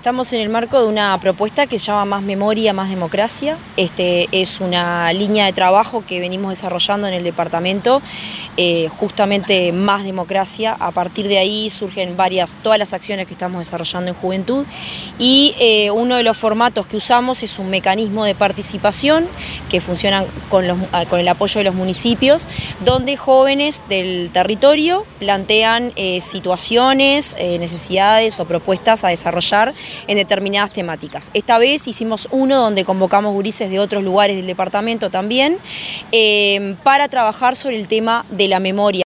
Estamos en el marco de una propuesta que se llama Más Memoria, Más Democracia. Es una línea de trabajo que venimos desarrollando en el departamento, justamente Más Democracia. A partir de ahí surgen todas las acciones que estamos desarrollando en juventud, y uno de los formatos que usamos es un mecanismo de participación que funciona con el apoyo de los municipios, donde jóvenes del territorio plantean situaciones, necesidades o propuestas a desarrollar en determinadas temáticas. Esta vez hicimos uno donde convocamos gurises de otros lugares del departamento también, para trabajar sobre el tema de la memoria.